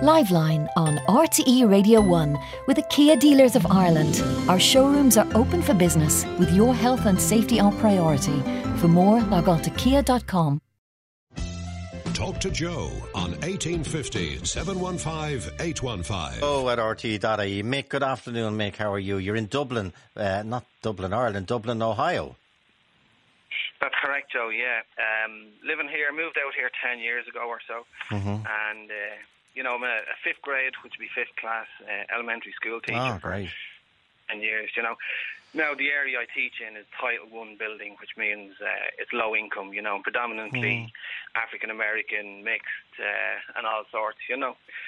Liveline on RTE Radio 1 with the Kia Dealers of Ireland. Our showrooms are open for business with your health and safety our priority. For more, log on to kia.com. Talk to Joe on 1850 715 815. Oh, at RTE.ie. Mick, good afternoon, Mick. How are you? You're in Dublin, not Dublin, Ireland, Dublin, Ohio. That's correct, Joe, yeah. Living here, moved out here 10 years ago or so. And, I'm a fifth grade, which would be fifth class elementary school teacher for 10 years, Now, the area I teach in is Title I building, which means it's low income, predominantly African-American, mixed, and all sorts, And,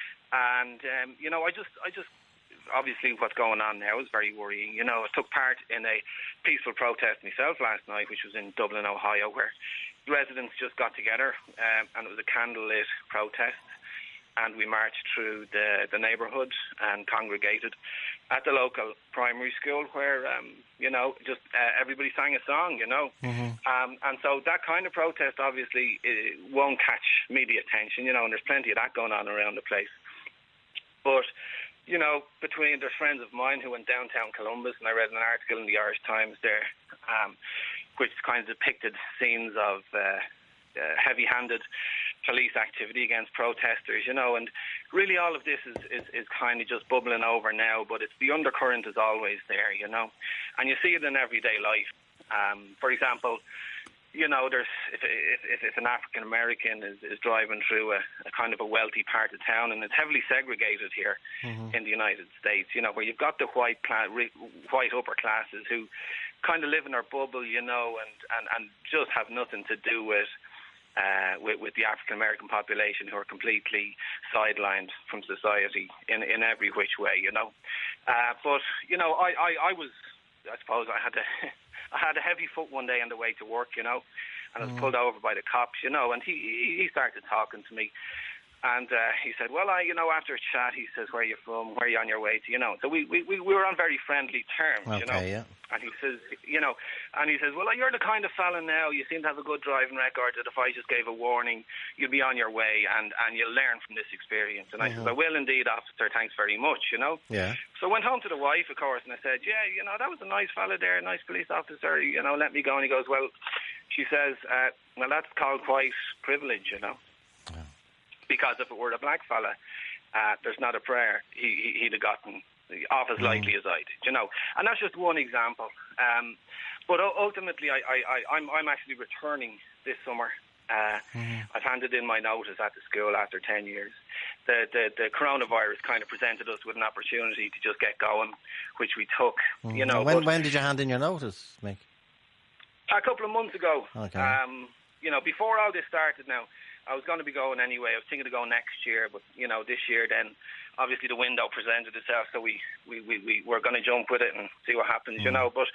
I just obviously what's going on now is very worrying. I took part in a peaceful protest myself last night, which was in Dublin, Ohio, where residents just got together, and it was a candlelit protest. And we marched through the neighbourhood and congregated at the local primary school where, everybody sang a song, And so that kind of protest obviously won't catch media attention, and there's plenty of that going on around the place. But, there's friends of mine who went downtown Columbus, and I read an article in the Irish Times there, which kind of depicted scenes of heavy-handed police activity against protesters, and really all of this is kind of just bubbling over now, but the undercurrent is always there, and you see it in everyday life. For example, there's if an African American is driving through a kind of a wealthy part of town, and it's heavily segregated here in the United States, where you've got the white upper classes who kind of live in their bubble, and just have nothing to do with the African American population, who are completely sidelined from society in every which way, But I suppose I had a heavy foot one day on the way to work, and I was pulled over by the cops, and he started talking to me. And he said, well, after a chat, he says, where are you from? Where are you on your way to? So we were on very friendly terms, Yeah. And he says, well, you're the kind of fella now, you seem to have a good driving record, that if I just gave a warning, you'll be on your way and you'll learn from this experience. And I said, I will indeed, officer, thanks very much, Yeah. So I went home to the wife, of course, and I said, that was a nice fella there, a nice police officer, let me go. And he goes, well, she says, well, that's called quite privilege, Because if it were a black fella, there's not a prayer he'd have gotten off as lightly as I did, And that's just one example. But ultimately, I'm actually returning this summer. I've handed in my notice at the school after 10 years. The coronavirus kind of presented us with an opportunity to just get going, which we took. When did you hand in your notice, Mick? A couple of months ago. Okay. Before all this started now, I was going to be going anyway. I was thinking to go next year, but, this year then, obviously the window presented itself, so we were going to jump with it and see what happens, But,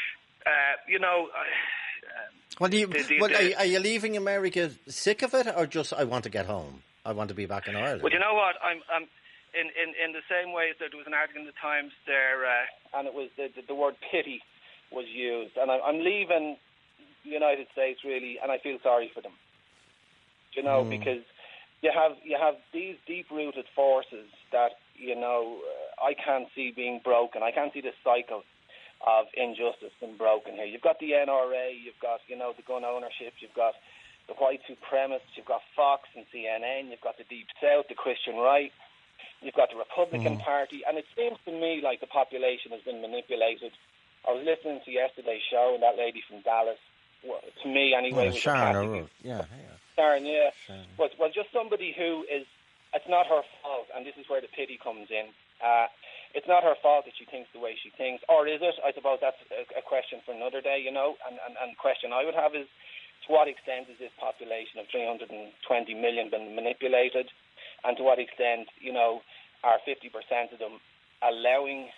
are you leaving America sick of it, or just, I want to get home? I want to be back in Ireland? Well, you know what? I'm in the same way that there was an article in the Times there, and it was the word pity was used. And I'm leaving the United States, really, and I feel sorry for them. Because you have these deep-rooted forces that, I can't see being broken. I can't see this cycle of injustice being broken here. You've got the NRA, you've got, the gun ownership, you've got the white supremacists, you've got Fox and CNN, you've got the Deep South, the Christian right, you've got the Republican Party, and it seems to me like the population has been manipulated. I was listening to yesterday's show, and that lady from Dallas, to me anyway, was Sharon, Sharon, yeah. Well, just somebody who is, it's not her fault, and this is where the pity comes in. It's not her fault that she thinks the way she thinks, or is it? I suppose that's a question for another day, and the question I would have is, to what extent is this population of 320 million been manipulated, and to what extent, are 50% of them allowing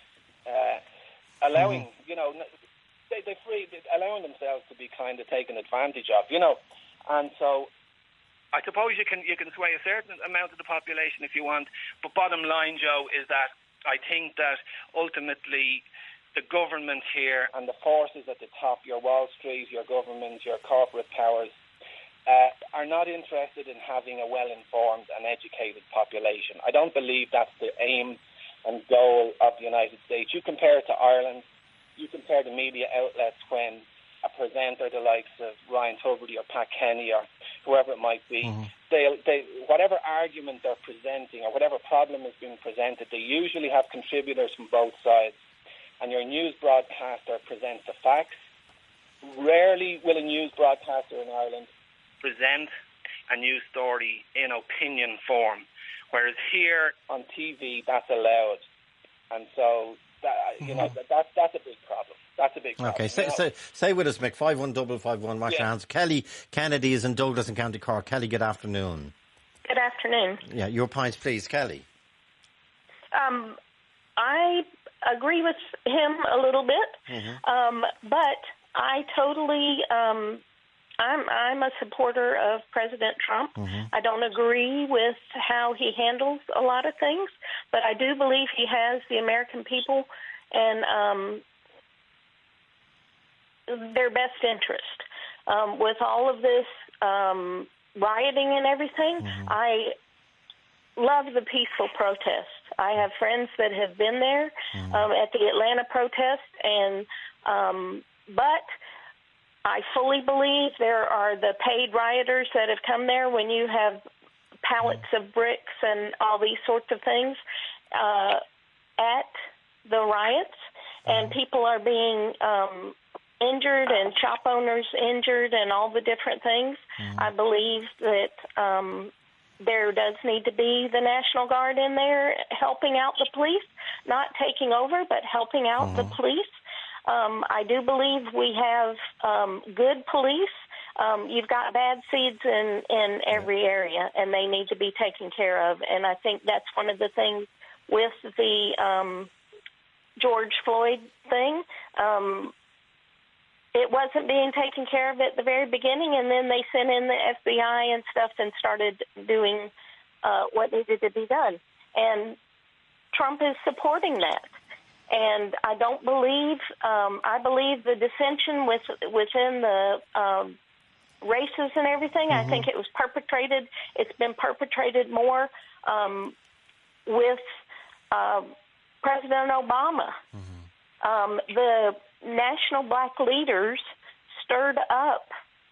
allowing themselves to be kind of taken advantage of, and so I suppose you can sway a certain amount of the population if you want, but bottom line, Joe, is that I think that ultimately the government here and the forces at the top, your Wall Street, your government, your corporate powers, are not interested in having a well-informed and educated population. I don't believe that's the aim and goal of the United States. You compare it to Ireland, you compare the media outlets when a presenter, the likes of Ryan Tubridy or Pat Kenny or whoever it might be, they whatever argument they're presenting or whatever problem is being presented, they usually have contributors from both sides. And your news broadcaster presents the facts. Rarely will a news broadcaster in Ireland present a news story in opinion form, whereas here on TV that's allowed, and so that's a big problem. That's a big problem. Okay, stay with us, Mick. 51551. Wash your hands. Kelly Kennedy is in Douglas in County Cork. Kelly, good afternoon. Good afternoon. Yeah, your points, please, Kelly. I agree with him a little bit, but I totally. I'm a supporter of President Trump. I don't agree with how he handles a lot of things, but I do believe he has the American people and their best interest. With all of this rioting and everything, I love the peaceful protest. I have friends that have been there at the Atlanta protest, and but I fully believe there are the paid rioters that have come there when you have pallets of bricks and all these sorts of things at the riots, and people are being injured and shop owners injured and all the different things. I believe that there does need to be the National Guard in there helping out the police, not taking over, but helping out the police. I do believe we have good police. You've got bad seeds in every area, and they need to be taken care of. And I think that's one of the things with the George Floyd thing. It wasn't being taken care of at the very beginning, and then they sent in the FBI and stuff and started doing what needed to be done. And Trump is supporting that. And I don't believe, I believe the dissension within the races and everything, I think it was perpetrated, it's been perpetrated more with President Obama. The national black leaders stirred up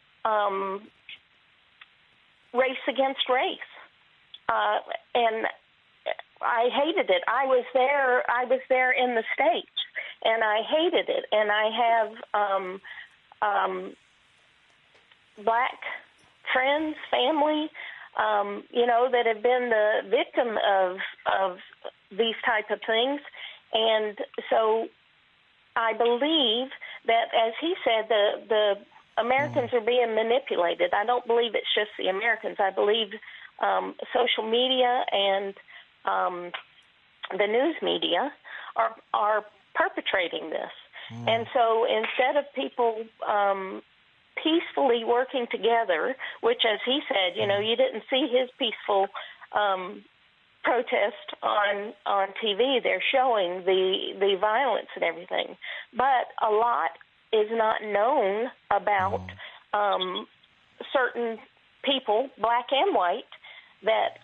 race against race. And I hated it. I was there in the States, and I hated it. And I have black friends, family, that have been the victim of these type of things. And so I believe that, as he said, the Americans are being manipulated. I don't believe it's just the Americans. I believe social media and the news media are perpetrating this. And so instead of people peacefully working together, which, as he said, you didn't see his peaceful protest on TV. They're showing the violence and everything. But a lot is not known about certain people, black and white, that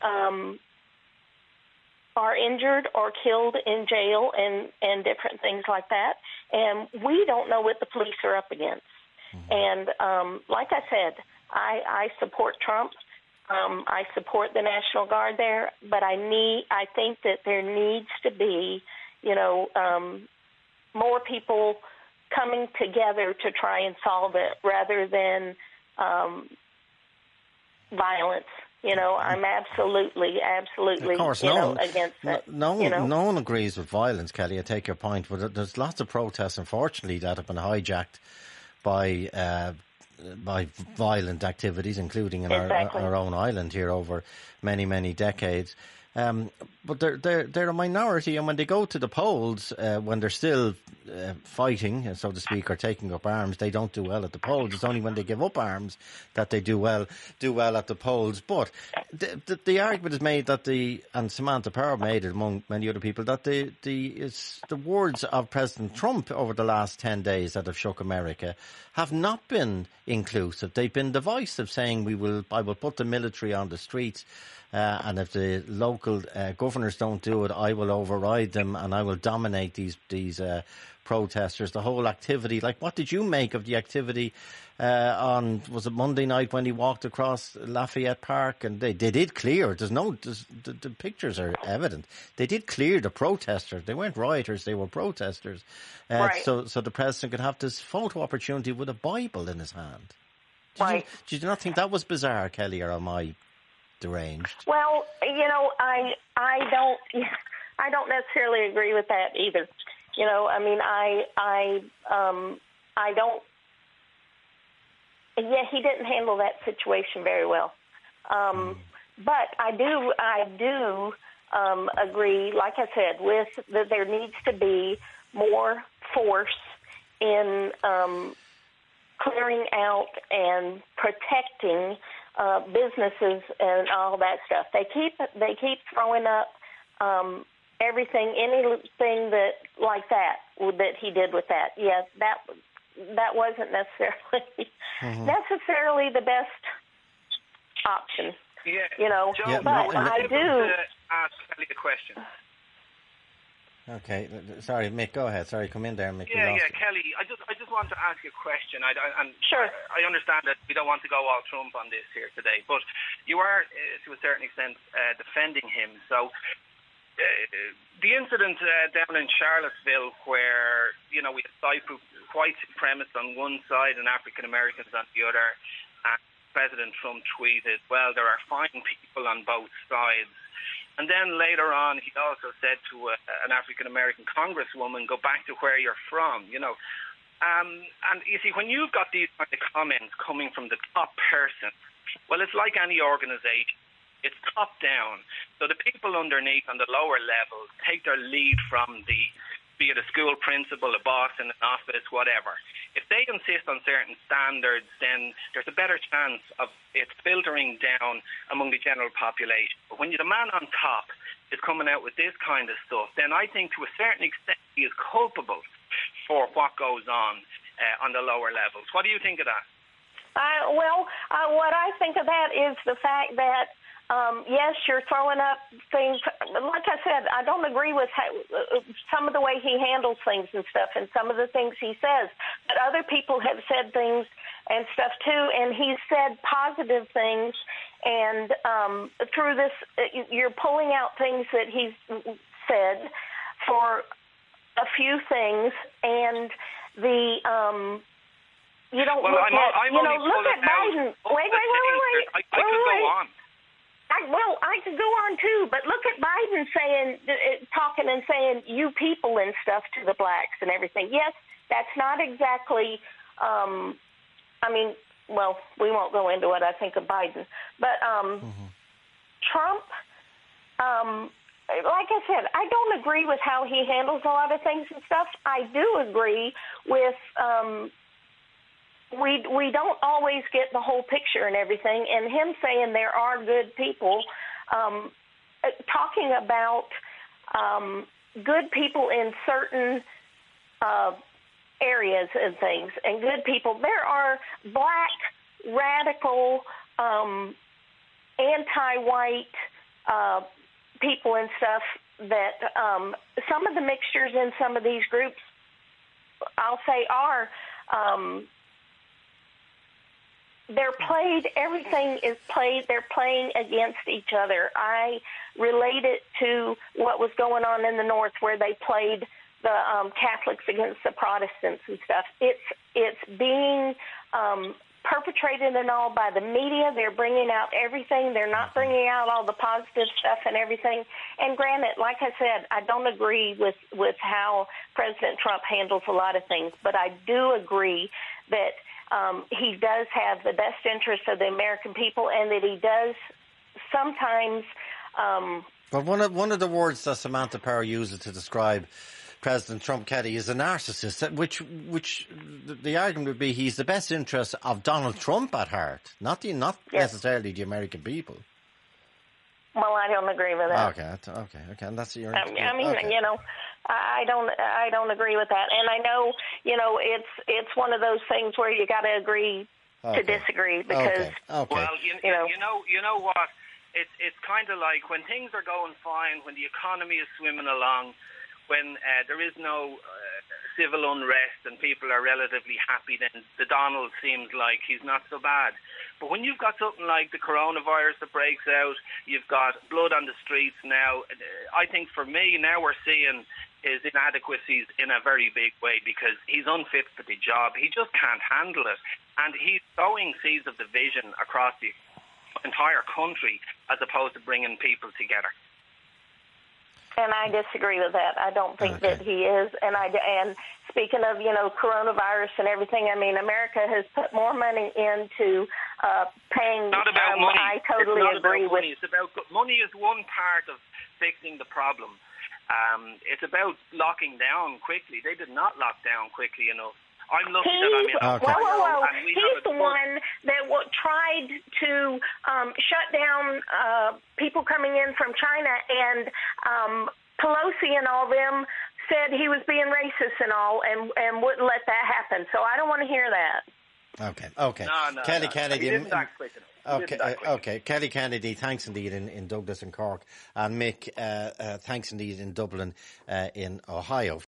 are injured or killed in jail and different things like that. And we don't know what the police are up against. And like I said, I support Trump. I support the National Guard there, but I think that there needs to be, more people coming together to try and solve it rather than violence. I'm absolutely, of course, against it. No one agrees with violence, Kelly. I take your point, but there's lots of protests, unfortunately, that have been hijacked by violent activities, including in our own island here over many, many decades. But they're a minority, and when they go to the polls, when they're still fighting, so to speak, or taking up arms, they don't do well at the polls. It's only when they give up arms that they do well at the polls. But the argument is made that and Samantha Power made it among many other people, that it's the words of President Trump over the last 10 days that have shook America have not been inclusive. They've been divisive, saying I will put the military on the streets. And if the local governors don't do it, I will override them and I will dominate these protesters. The whole activity, like, what did you make of the activity was it Monday night when he walked across Lafayette Park? And they did clear. The pictures are evident. They did clear the protesters. They weren't rioters. They were protesters. Right. So the president could have this photo opportunity with a Bible in his hand. Did you not think that was bizarre, Kelly, or am I deranged? Well, I don't necessarily agree with that either. I mean, I don't. Yeah, he didn't handle that situation very well. But I do agree, like I said, with that there needs to be more force in clearing out and protecting businesses and all that stuff. They keep throwing up anything that like that he did with that. Yes, that wasn't necessarily the best option. Yeah, Joe, but I do ask Kelly a question. Okay, sorry, Mick, go ahead. Sorry, come in there, Mick. Yeah, Kelly, I just want to ask you a question. Sure. I understand that we don't want to go all Trump on this here today, but you are, to a certain extent, defending him. So the incident down in Charlottesville where, we had white supremacists on one side and African Americans on the other, and President Trump tweeted, well, there are fine people on both sides. And then later on, he also said to an African-American congresswoman, go back to where you're from, And you see, when you've got these kind of comments coming from the top person, well, it's like any organization. It's top down. So the people underneath on the lower levels take their lead from be it a school principal, a boss in an office, whatever. If they insist on certain standards, then there's a better chance of it filtering down among the general population. But when the man on top is coming out with this kind of stuff, then I think to a certain extent he is culpable for what goes on the lower levels. What do you think of that? What I think of that is the fact that yes, you're throwing up things. Like I said, I don't agree with some of the way he handles things and stuff and some of the things he says. But other people have said things and stuff too, and he's said positive things. And through this, you're pulling out things that he's said for a few things, and the you don't look at Biden. Wait. I could go on. I could go on too, but look at Biden talking and saying "you people" and stuff to the blacks and everything. Yes, that's not exactly. We won't go into what I think of Biden, but Trump. Like I said, I don't agree with how he handles a lot of things and stuff. I do agree with. We don't always get the whole picture and everything, and him saying there are good people, talking about good people in certain areas and things, and good people. There are black, radical, anti-white people and stuff that some of the mixtures in some of these groups, I'll say, are... everything is played, they're playing against each other. I relate it to what was going on in the North where they played the Catholics against the Protestants and stuff. It's being perpetrated and all by the media. They're bringing out everything. They're not bringing out all the positive stuff and everything. And granted, like I said, I don't agree with how President Trump handles a lot of things, but I do agree that he does have the best interest of the American people, and that he does sometimes But one of the words that Samantha Power uses to describe President Trump, Kelly, is a narcissist, which the argument would be he's the best interest of Donald Trump at heart, not necessarily the American people. Well, I don't agree with that. Okay, and that's your. I mean, okay. I don't agree with that, and I know, it's one of those things where you got to agree to disagree because. Okay. Well, you know what. It's kind of like when things are going fine, when the economy is swimming along, when there is no civil unrest and people are relatively happy, then the Donald seems like he's not so bad. But when you've got something like the coronavirus that breaks out, you've got blood on the streets now, I think for me, now we're seeing his inadequacies in a very big way because he's unfit for the job. He just can't handle it. And he's sowing seeds of division across the entire country as opposed to bringing people together. And I disagree with that. I don't think that he is. And speaking of, coronavirus and everything, I mean, America has put more money into paying. Not about money. I totally agree with. It's about money is one part of fixing the problem. It's about locking down quickly. They did not lock down quickly enough. I'm lucky that I'm in Ohio. He's the one that tried to shut down people coming in from China, and Pelosi and all them said he was being racist and all, and wouldn't let that happen. So I don't want to hear that. Okay. No, Kelly Kennedy. He didn't act quick enough. Okay. Kelly Kennedy, thanks indeed in Douglas and Cork, and Mick, thanks indeed in Dublin, in Ohio.